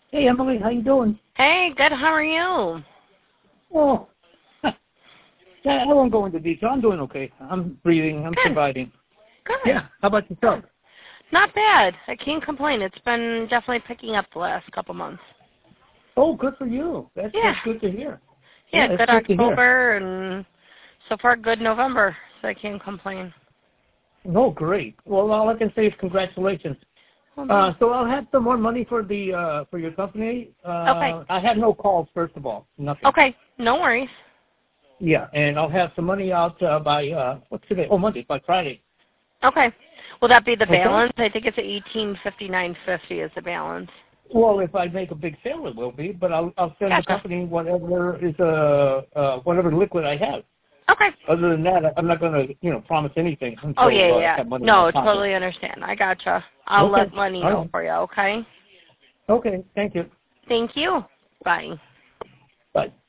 Hey, Emily, how you doing? Hey, good. How are you? Oh, I won't go into detail. I'm doing okay. I'm breathing. I'm Good. surviving. Good. Yeah. How about yourself? Not bad. I can't complain. It's been definitely picking up the last couple months. Oh, good for you. That's good to hear. Yeah, that's good good to hear. October and so far good November, so I can't complain. Oh, great. Well, all I can say is congratulations. So I'll have some more money for the for your company. Okay. I had no calls, first of all. Nothing. Okay. No worries. Yeah, and I'll have some money out by what's today? Oh, Monday, by Friday. Okay. Will that be the Okay. balance? I think it's $18.59.50 is the balance. Well, if I make a big sale, it will be, but I'll send the company whatever is whatever liquid I have. Okay. Other than that, I'm not going to promise anything until I have money in No, my pocket. totally understand. I gotcha. I'll let money know for you. Okay. Okay. Thank you. Thank you. Bye. Bye.